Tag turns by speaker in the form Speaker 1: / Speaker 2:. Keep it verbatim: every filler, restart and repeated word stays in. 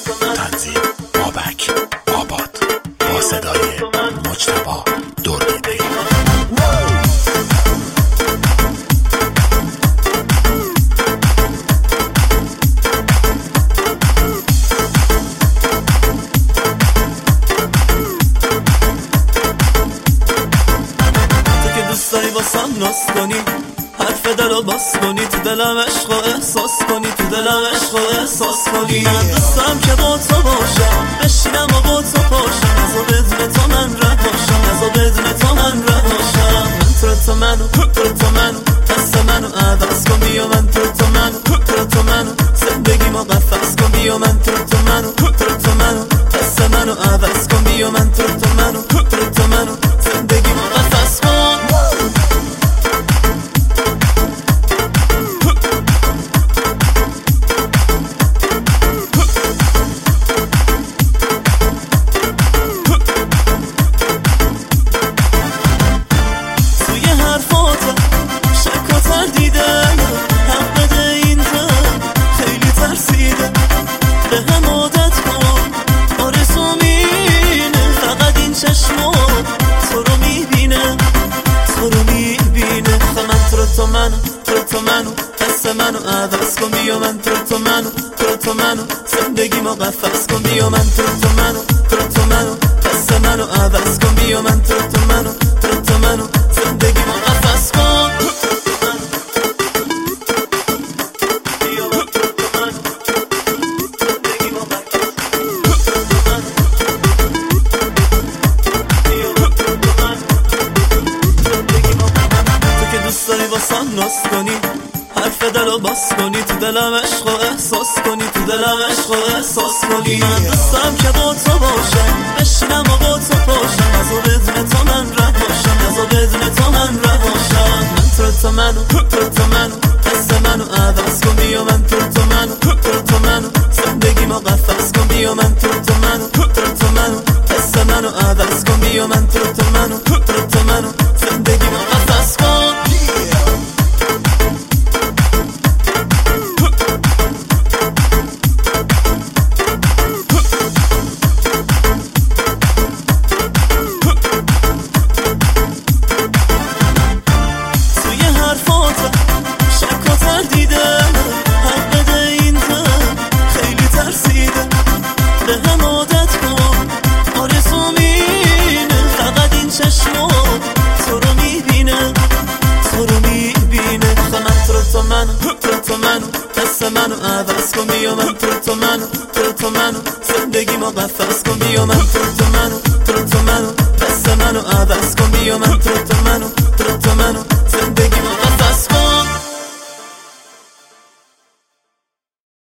Speaker 1: تنظیم بابک آباد با صدای مجتبی دردبی.
Speaker 2: داری واسم ناز کنی، حرف دلو باز کنی، تو دلم عشق و احساس کنی، تو دلم عشق و احساس کنی. من دوستم که با تو باشم، بشینم و با تو پاشم، نزا بدون تو من رهاشم، نزا بدون تو من رهاشم. من تو تو منو، تو تو منو، دست منو عوض کن بیا من تو تو منو، تو تو منو، زندگی ما قفص کن بیا من تو تو منو، تو تو منو، دست منو عوض کن بیا من تو تو منو، تو تو منو، زندگی ما قفص کن. تو منو، تو تو منو، دست منو عوض کن بیا من تو تو منو، تو تو منو، زندگی ما قفص کن بیا من تو تو منو، تو تو منو، دست منو عوض کن بیا من تو تو منو، تو تو منو، زندگی ما قفص کن. داری واسم ناز کنی، حرف دلو باز کنی، تو دلم عشق و احساس کنی، تو دلم عشق و احساس کنی. من دوستم که با تو باشم، بشینم و با تو پاشم، نزا بدون تو من رهاشم، نزا بدون تو من رهاشم. من تو تو منو، تو تو منو، دست منو عوض کن بیا من تو تو منو، تو تو منو، زندگی ما قفص کن بیا من تو تو منو، تو تو منو، دست منو عوض کن بیا من تو تو منو، تو تو منو، زندگی ما قفص کن. تو تو منو، دست منو عوض کن بیا من تو تو منو، تو تو منو، زندگی ما قفص کن بیا من تو تو منو، تو تو منو، دست منو عوض کن بیا من تو تو منو، تو تو منو.